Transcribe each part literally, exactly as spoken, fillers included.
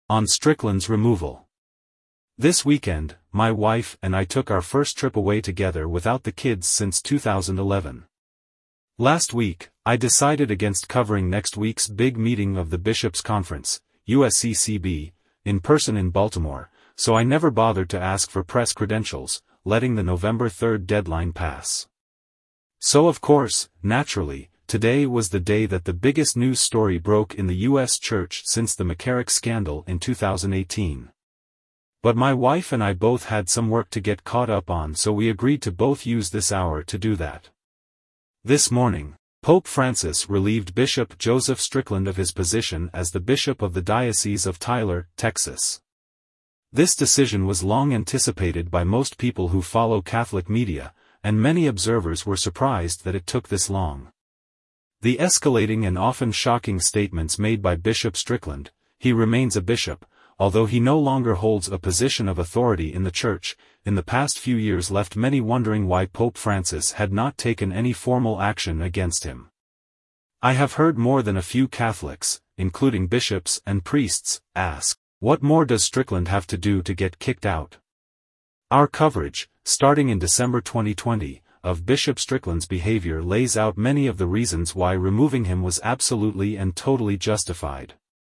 On Strickland's removal. This weekend, my wife and I took our first trip away together without the kids since two thousand eleven. Last week, I decided against covering next week's big meeting of the Bishops' Conference, U S C C B, in person in Baltimore, so I never bothered to ask for press credentials, letting the November third deadline pass. So of course, naturally, today was the day that the biggest news story broke in the U S Church since the McCarrick scandal in two thousand eighteen. But my wife and I both had some work to get caught up on, so we agreed to both use this hour to do that. This morning, Pope Francis relieved Bishop Joseph Strickland of his position as the Bishop of the Diocese of Tyler, Texas. This decision was long anticipated by most people who follow Catholic media, and many observers were surprised that it took this long. The escalating and often shocking statements made by Bishop Strickland, he remains a bishop, although he no longer holds a position of authority in the Church, in the past few years left many wondering why Pope Francis had not taken any formal action against him. I have heard more than a few Catholics, including bishops and priests, ask, what more does Strickland have to do to get kicked out? Our coverage, starting in December twenty twenty, of Bishop Strickland's behavior lays out many of the reasons why removing him was absolutely and totally justified.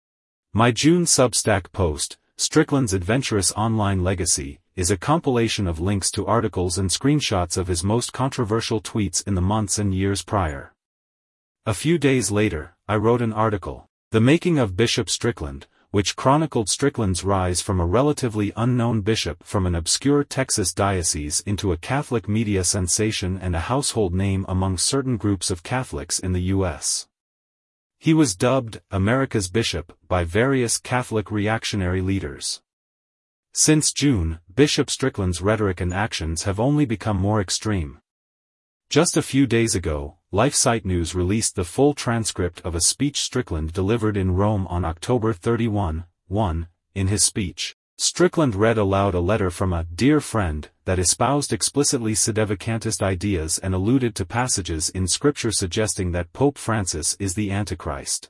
My June Substack post, Strickland's Adventurous Online Legacy, is a compilation of links to articles and screenshots of his most controversial tweets in the months and years prior. A few days later, I wrote an article, The Making of Bishop Strickland, which chronicled Strickland's rise from a relatively unknown bishop from an obscure Texas diocese into a Catholic media sensation and a household name among certain groups of Catholics in the U S He was dubbed America's Bishop by various Catholic reactionary leaders. Since June, Bishop Strickland's rhetoric and actions have only become more extreme. Just a few days ago, LifeSite News released the full transcript of a speech Strickland delivered in Rome on October thirty-first. one. In his speech, Strickland read aloud a letter from a dear friend that espoused explicitly sedevacantist ideas and alluded to passages in Scripture suggesting that Pope Francis is the Antichrist.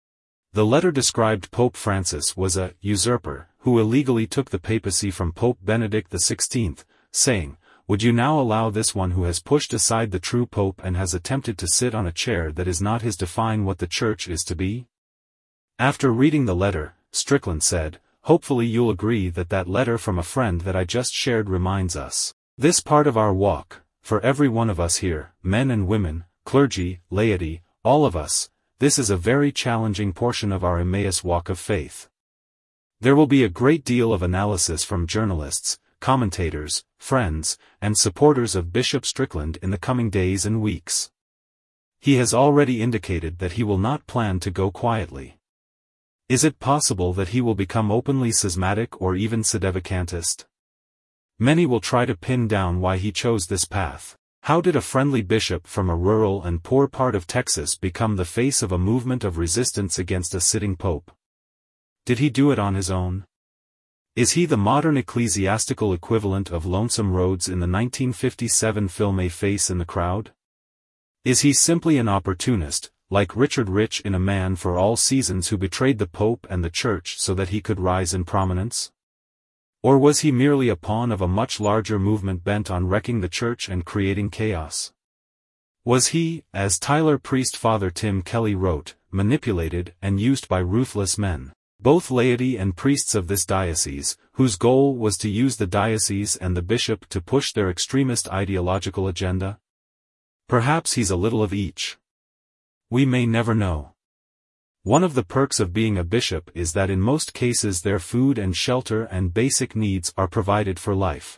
The letter described Pope Francis was a usurper who illegally took the papacy from Pope Benedict the sixteenth, saying, "Would you now allow this one who has pushed aside the true pope and has attempted to sit on a chair that is not his define what the Church is to be?" After reading the letter, Strickland said, "Hopefully you'll agree that that letter from a friend that I just shared reminds us, this part of our walk, for every one of us here, men and women, clergy, laity, all of us, this is a very challenging portion of our Emmaus walk of faith. There will be a great deal of analysis from journalists, commentators, friends, and supporters of Bishop Strickland in the coming days and weeks. He has already indicated that he will not plan to go quietly. Is it possible that he will become openly schismatic or even sedevacantist? Many will try to pin down why he chose this path. How did a friendly bishop from a rural and poor part of Texas become the face of a movement of resistance against a sitting pope? Did he do it on his own? Is he the modern ecclesiastical equivalent of Lonesome Rhodes in the nineteen fifty-seven film A Face in the Crowd? Is he simply an opportunist, like Richard Rich in A Man for All Seasons, who betrayed the Pope and the Church so that he could rise in prominence? Or was he merely a pawn of a much larger movement bent on wrecking the Church and creating chaos? Was he, as Tyler priest Father Tim Kelly wrote, manipulated and used by ruthless men, both laity and priests of this diocese, whose goal was to use the diocese and the bishop to push their extremist ideological agenda? Perhaps he's a little of each. We may never know. One of the perks of being a bishop is that in most cases their food and shelter and basic needs are provided for life.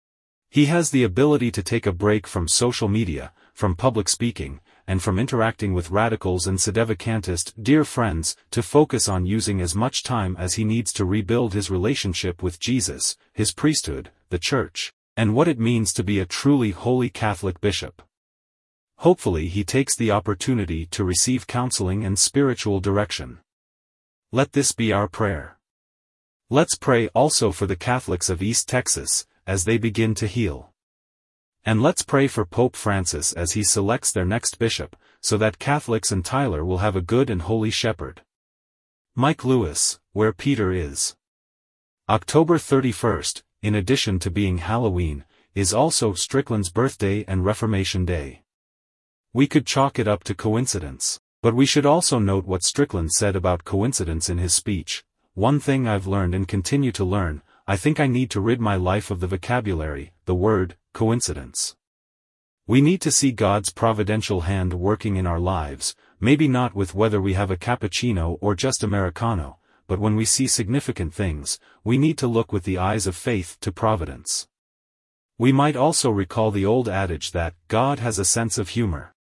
He has the ability to take a break from social media, from public speaking, and from interacting with radicals and sedevacantist dear friends, to focus on using as much time as he needs to rebuild his relationship with Jesus, his priesthood, the Church, and what it means to be a truly holy Catholic bishop. Hopefully he takes the opportunity to receive counseling and spiritual direction. Let this be our prayer. Let's pray also for the Catholics of East Texas, as they begin to heal. And let's pray for Pope Francis as he selects their next bishop, so that Catholics in Tyler will have a good and holy shepherd. Mike Lewis, Where Peter Is. October thirty-first, in addition to being Halloween, is also Strickland's birthday and Reformation Day. We could chalk it up to coincidence, but we should also note what Strickland said about coincidence in his speech. One thing I've learned and continue to learn, I think I need to rid my life of the vocabulary, the word, coincidence. We need to see God's providential hand working in our lives, maybe not with whether we have a cappuccino or just Americano, but when we see significant things, we need to look with the eyes of faith to providence. We might also recall the old adage that God has a sense of humor.